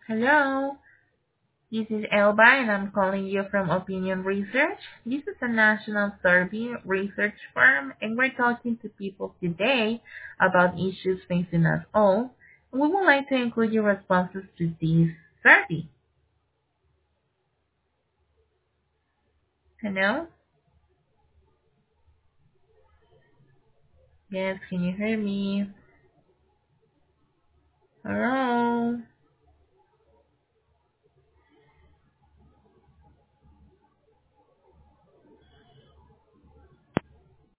Hello, this is Elba and I'm calling you from Opinion Research. This is a national survey research firm and we're talking to people today about issues facing us all. We would like to include your responses to this survey. Hello? Yes, can you hear me? Alright.